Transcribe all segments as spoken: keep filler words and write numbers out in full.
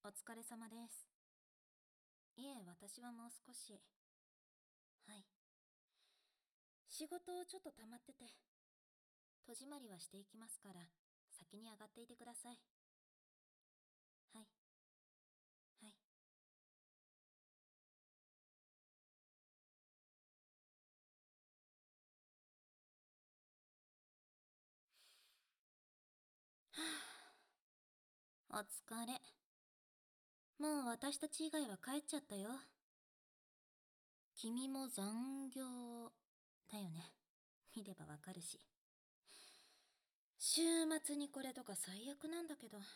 お疲れ様です。いえ、私はもう少し。はい。仕事ちょっと溜まってて、戸締まりはしていきますから、先に上がっていてください。はい。はい。はぁ。お疲れ。もう私たち以外は帰っちゃったよ。君も残業だよね。見ればわかるし。週末にこれとか最悪なんだけど。は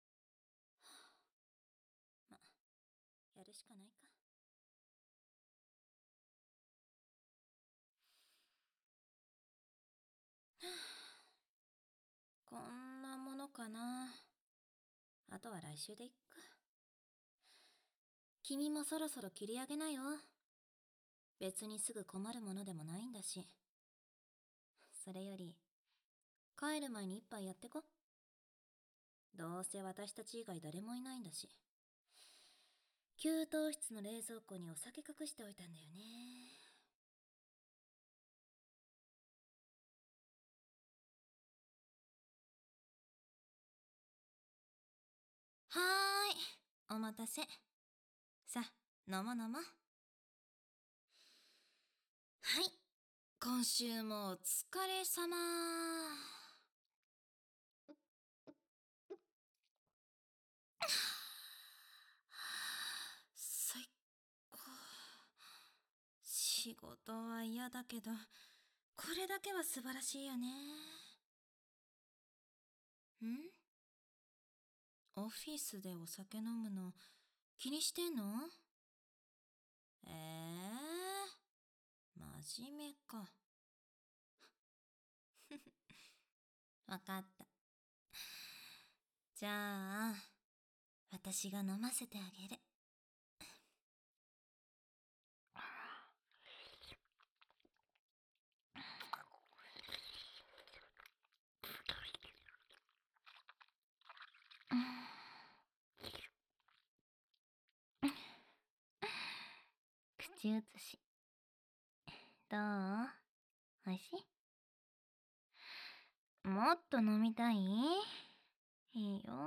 ぁ。ま、やるしかないか。はぁ。こんなものかな。あとは来週でいっか。君もそろそろ切り上げなよ。別にすぐ困るものでもないんだし。それより、帰る前に一杯やってこ。どうせ私たち以外誰もいないんだし。給湯室の冷蔵庫にお酒隠しておいたんだよね。はーい、お待たせ。さ、飲もう飲もう。はい、今週もお疲れ様。最高。仕事は嫌だけど、これだけは素晴らしいよね。ん？オフィスでお酒飲むの気にしてんの？ええー、真面目か。わかった。じゃあ、私が飲ませてあげる。口移し。どう？おいしい？もっと飲みたい？いいよ。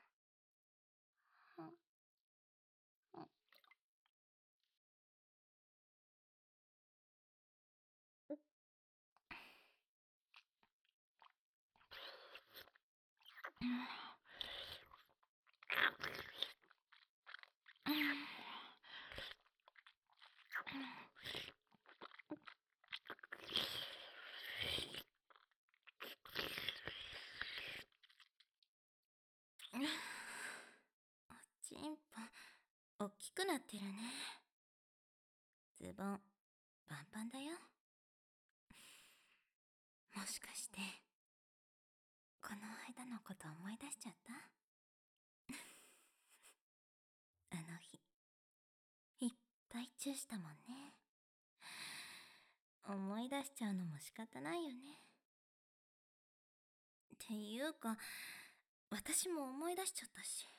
おちんぽ、おっきくなってるね。ズボン、パンパンだよ。もしかして、この間のこと思い出しちゃった？あの日、いっぱいチューしたもんね。思い出しちゃうのも仕方ないよね。っていうか、私も思い出しちゃったし。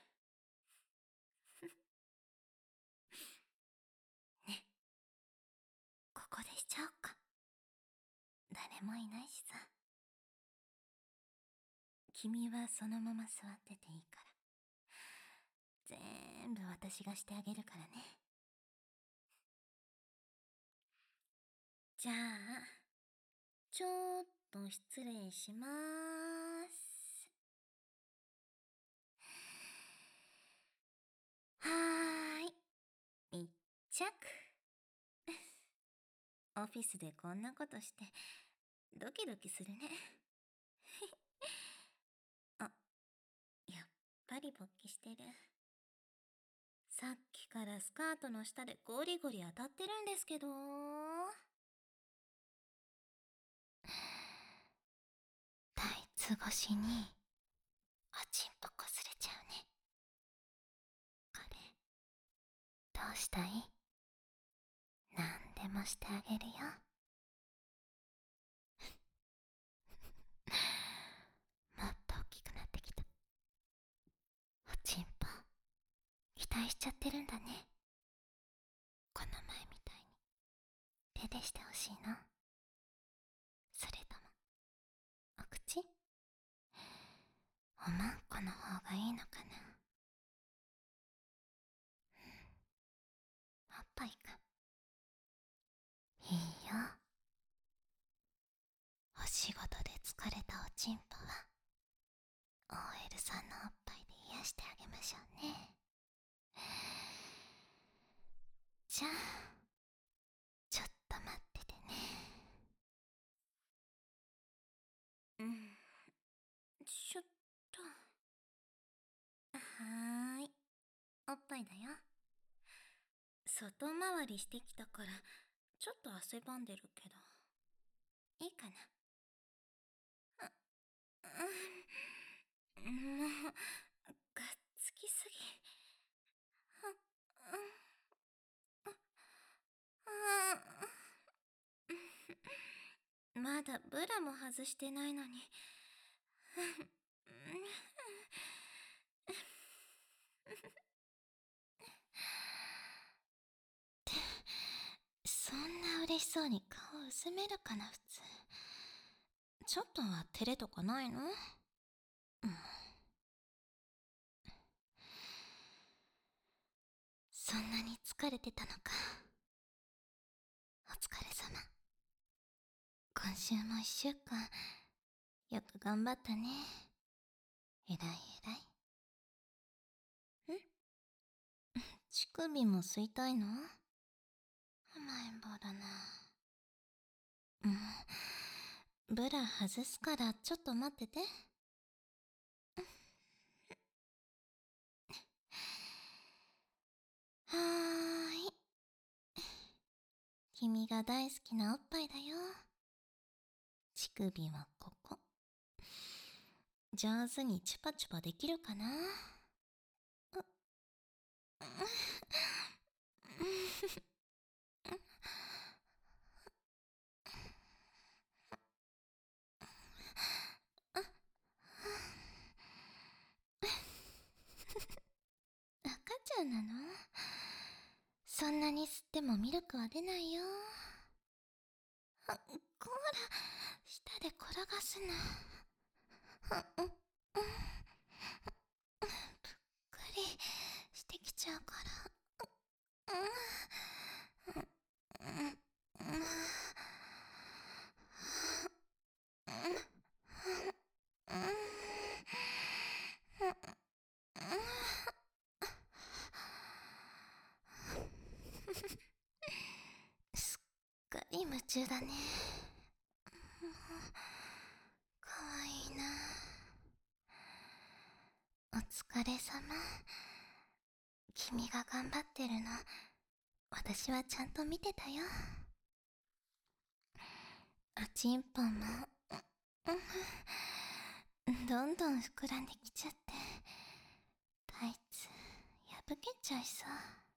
ね、ここでしちゃおうか。誰もいないしさ。君はそのまま座ってていいから。全部私がしてあげるからね。じゃあ、ちょっと失礼しまーす。はーい、一着。オフィスでこんなことして、ドキドキするね。あ、やっぱり勃起してる。さっきからスカートの下でゴリゴリ当たってるんですけど。タイツ越しに、おちんぽこすれちゃうね。これ、どうしたい？なんでもしてあげるよ。もっと大きくなってきた。おちんぽ、 待しちゃってるんだね。この前みたいに手でしてほしいの？それともお口？おまんこの方がいいのかな。おっぱいか。いいよ。お仕事で疲れたおちんぽは オーエル さんのおっぱいで癒してあげましょうね。じゃあちょっと待っててね。うん、ちょっと。はーい、おっぱいだよ。外回りしてきたからちょっと汗ばんでるけどいいかな。うん、もうがっつきすぎ。まだブラも外してないのに。ってそんな嬉しそうに顔薄めるかな普通。ちょっとは照れとかないの？うん、そんなに疲れてたのか。お疲れ様。今週も一週間よく頑張ったね。えらいえらい。ん？乳首も吸いたいの？甘えん坊だな。うん、ブラ外すからちょっと待ってて。はーい。君が大好きなおっぱいだよ。乳首はここ。上手にチュパチュパできるかな？う、赤ちゃんなの？そんなに吸ってもミルクは出ないよ。あ、こら、舌で転がすな。うん、うん、ぷっくりしてきちゃうから。うん、うん、うん、すっかり夢中だね。かわいいな。お疲れ様。君が頑張ってるの私はちゃんと見てたよ。おちんぽもどんどん膨らんできちゃってタイツ破けちゃいそう。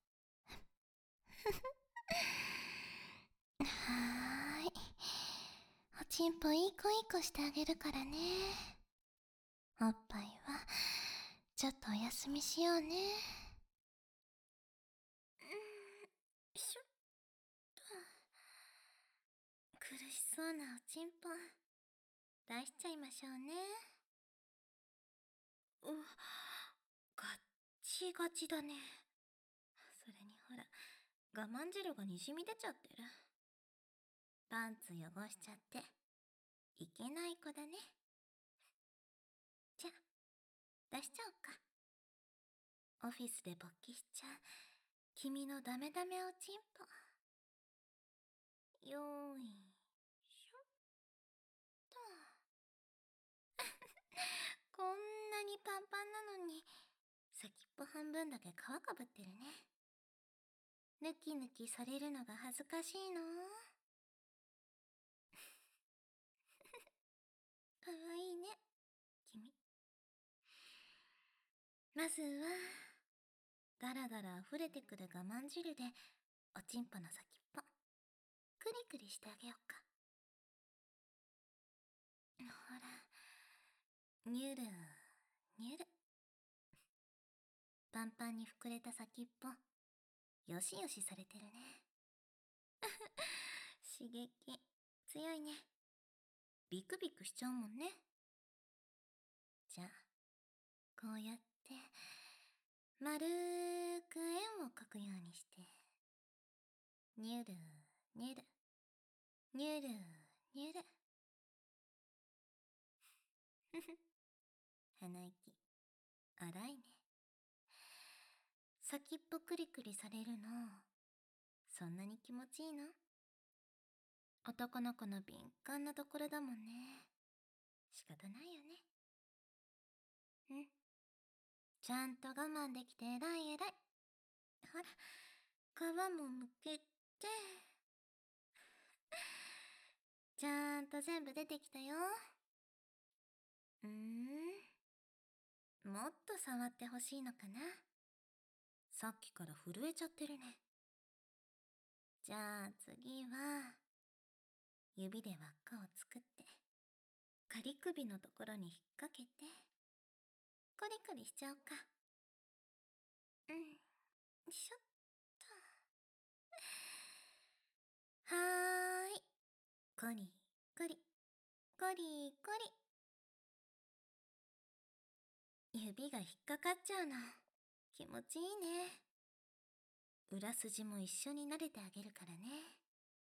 はーい、おちんぽいい子いい子してあげるからね。おっぱいはちょっとお休みしようね。しょっと苦しそうなおちんぽ出しちゃいましょうね。うガッチガチだね。それにほら我慢汁がにじみ出ちゃってる。パンツ汚しちゃっていけない子だね。じゃあ出しちゃおうか。オフィスで勃起しちゃう君のダメダメおちんぽ。よーいしょっと。こんなにパンパンなのに先っぽ半分だけ皮かぶってるね。ぬきぬきされるのが恥ずかしいの？かわいいね君。まずはだらだら溢れてくる我慢汁でおちんぽの先っぽクリクリしてあげようか。ほら、にゅるにゅる。 パンパンに膨れた先っぽ、よしよしされてるね。刺激、強いね。ビクビクしちゃうもんね。じゃあ、こうやって、丸く円を描くようにして、にゅるにゅる、にゅるにゅる。ふふ、鼻息、荒いね。先っぽクリクリされるの、そんなに気持ちいいの？男の子の敏感なところだもんね。仕方ないよね。うん。ちゃんと我慢できて偉い偉い。ほら、皮もむけて。ちゃんと全部出てきたよ。うーん。もっと触ってほしいのかな。さっきから震えちゃってるね。じゃあ次は、指で輪っかを作って、仮首のところに引っ掛けて、コリコリしちゃおうか。うん。よいしょっと。はーい。コリコリ、コリコリ。指が引っかかっちゃうの。気持ちいいね。裏筋も一緒に撫でてあげるからね。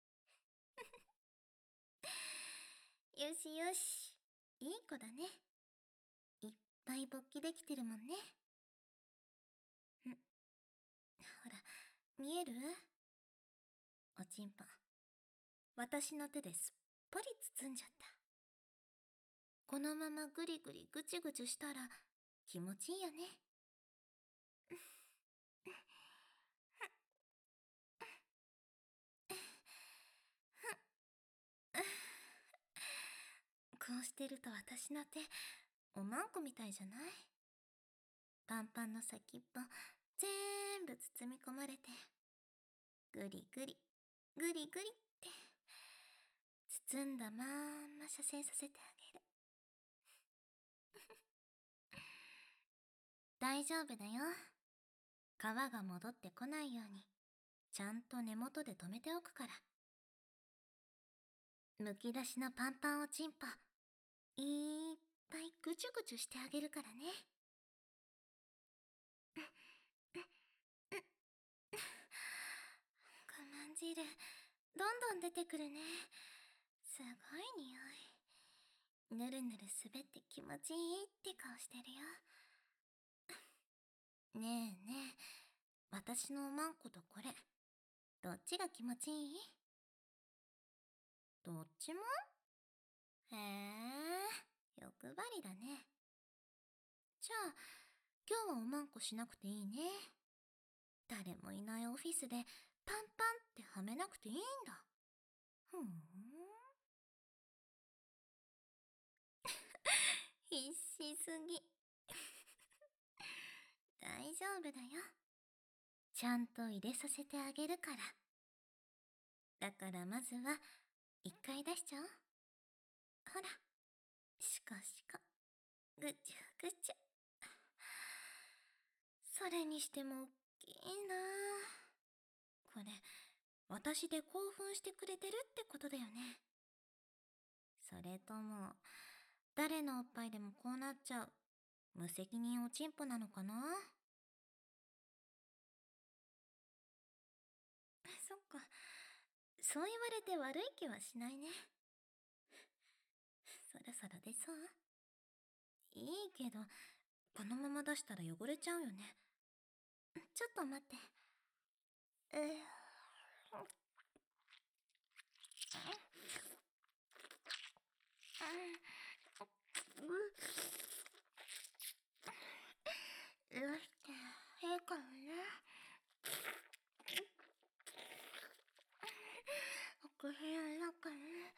よしよし。いい子だね。いっぱい勃起できてるもんね。ん。ほら、見える？おちんぽ。私の手ですっぽり包んじゃった。このままぐりぐりぐちぐちしたら気持ちいいよね。こうしてると私の手、おまんこみたいじゃない？パンパンの先っぽ、全部包み込まれて、ぐりぐり、ぐりぐりって、包んだまーんま射精させてあげる。大丈夫だよ。皮が戻ってこないように、ちゃんと根元で止めておくから。むき出しのパンパンおちんぽ、いっぱいぐちゅぐちゅしてあげるからね。我慢汁、どんどん出てくるね。すごい匂い。ぬるぬる滑って気持ちいいって顔してるよ。ねえねえ、私のおまんことこれ、どっちが気持ちいい？どっちも？へえ、欲張りだね。じゃあ、今日はおまんこしなくていいね。誰もいないオフィスでパンパンってはめなくていいんだ。ふーん。必死すぎ。大丈夫だよ。ちゃんと入れさせてあげるから。だからまずは、一回出しちゃおう。ほら、しこしこ。ぐちゅぐちゅ。それにしてもおっきいなぁ。これ、私で興奮してくれてるってことだよね。それとも、誰のおっぱいでもこうなっちゃう、無責任おちんぽなのかな？そっか。そう言われて悪い気はしないね。そろそろ出そう？いいけど、このまま出したら汚れちゃうよね。ちょっと待って。うぅ。よしていいかもね。お部屋の中に。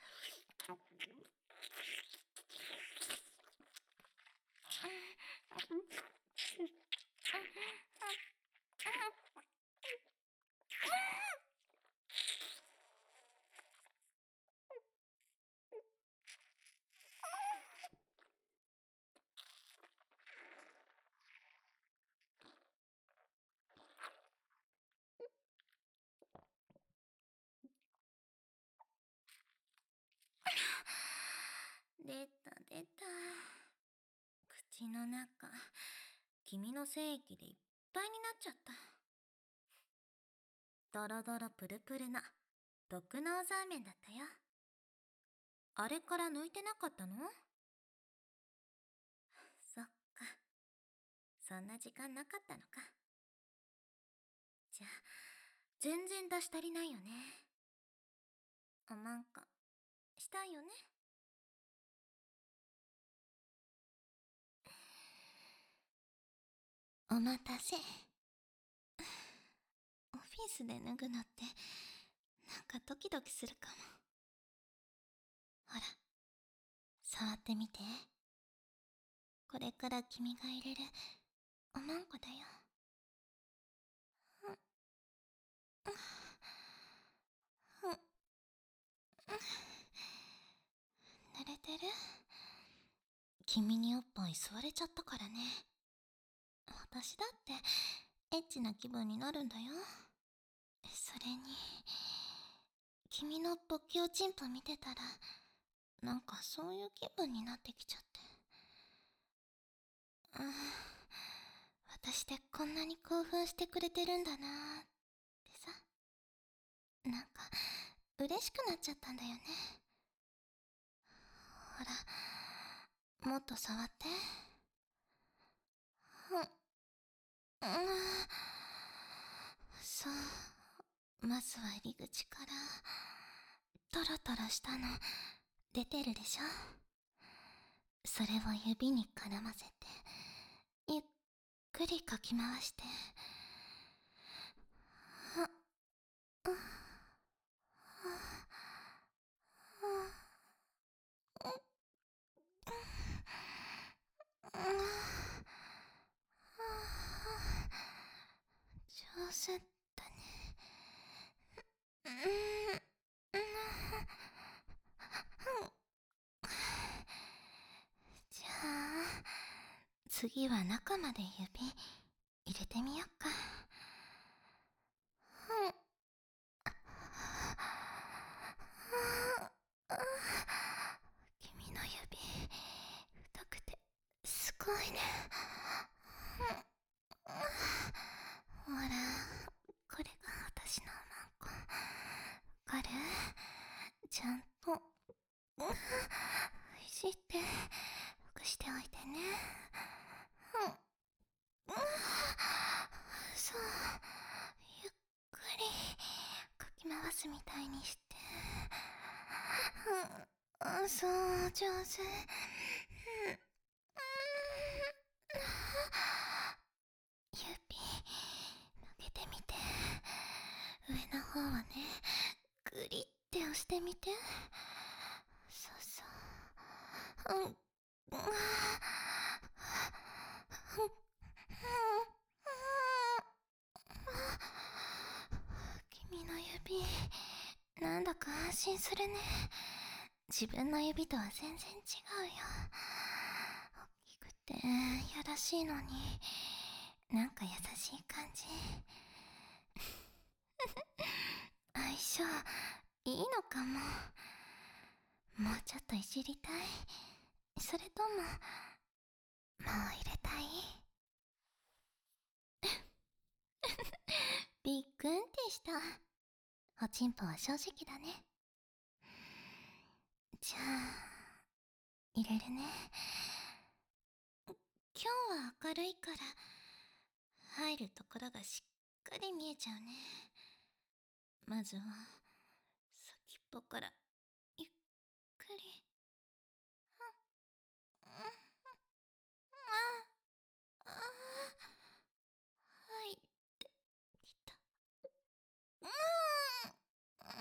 口の中、君の精液でいっぱいになっちゃった。ドロドロプルプルな毒のザーメンだったよ。あれから抜いてなかったの？そっか。そんな時間なかったのか。じゃあ、全然出し足りないよね。おまんこ、したいよね。お待たせ。オフィスで脱ぐのってなんかドキドキするかも。ほら、触ってみて。これから君が入れるおまんこだよ。濡れてる？君におっぱい吸われちゃったからね。私だってエッチな気分になるんだよ。それに君の勃起おちんぽ見てたらなんかそういう気分になってきちゃって。うん、私ってこんなに興奮してくれてるんだなーってさ、なんか嬉しくなっちゃったんだよね。ほら、もっと触って。うん、うん、そう、まずは入り口からトロトロしたの出てるでしょ。それを指に絡ませてゆっくりかき回して。あ、あ、上手だね。じゃあ次は中まで指入れてみよっか。君の指太くてすごいね。ほら、これが私のマンコ。わかる？ちゃんといじってほぐしておいてね。そう、ゆっくりかき回すみたいにして。そう、上手。指曲げてみて。上の方はね、グリって押してみて。そうそう。うん、君の指なんだか安心するね。自分の指とは全然違うよ。大きくてやらしいのになんか優しい感じ。相性いいのかも。もうちょっといじりたい？それとももう入れたい？びっくんってした。おちんぽは正直だね。じゃあ入れるね。今日は明るいから入るところがしっかり見えちゃうね。まずは先っぽからゆっくり。入ってきた。ほら、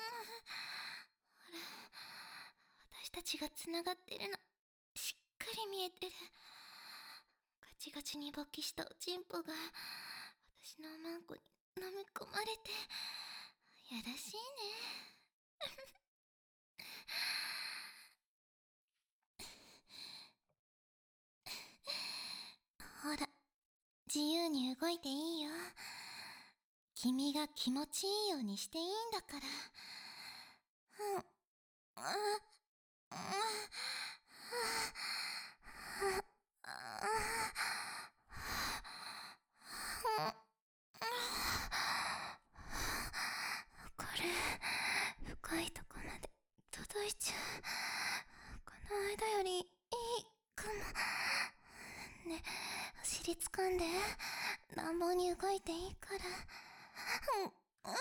私たちがつながってるのしっかり見えてる。ガチガチに勃起したおちんぽが私のおまんこに飲み込まれてやらしいね。ほら、自由に動いていいよ。君が気持ちいいようにしていいんだから。うん、あ、あ、あ、あ、あ、 りつかんで乱暴に動いていいから。うん、あー、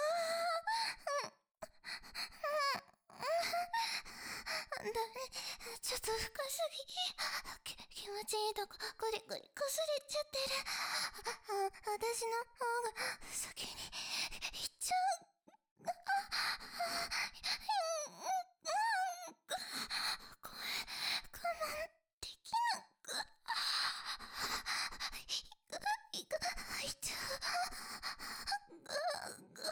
うん、だちょっと深すぎ。き気持ちいいとこゴリゴリこすれちゃってる。あ、私の方が先に行っちゃう。あ、これ我慢できなく。いく、いちゃう。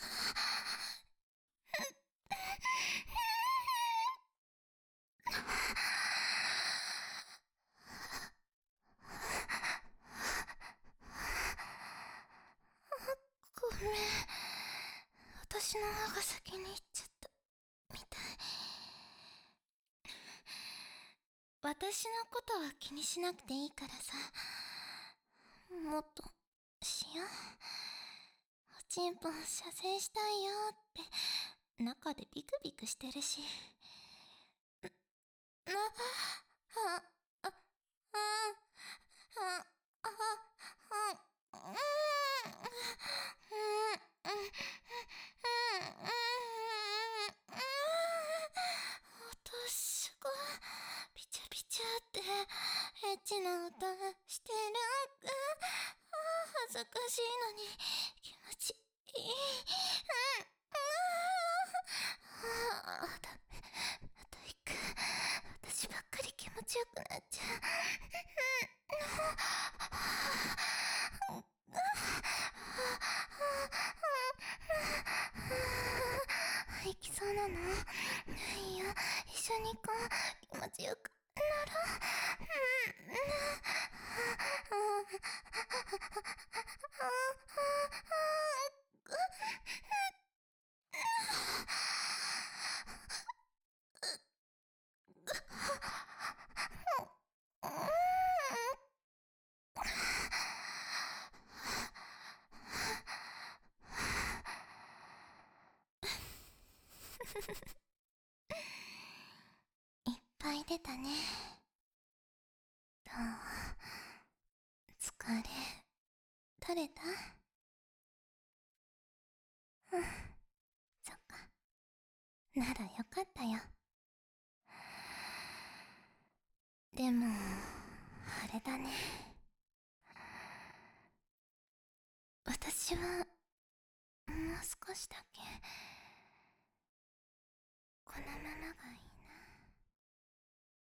ごめん、私の方が先に行っちゃったみたい。私のことは気にしなくていいからさ、もっとしよう。おちんぽ射精したいよって中でビクビクしてるし。な、あ、あ、あ、あ、あ、あ、うん、うん、うん、私がピチャピチャってエッチな歌してる。恥ずかしいのに気持ちいい。うん、ああ、ダメ。あと一個。私ばっかり気持ちよくなっちゃう。行きそうなの？いいよ、一緒に行こう。気持ちよくなろう。いっぱい出たね。どう？疲れ取れた？うん、そっか。ならよかったよ。でもあれだね、私はもう少しだけこのままがいい。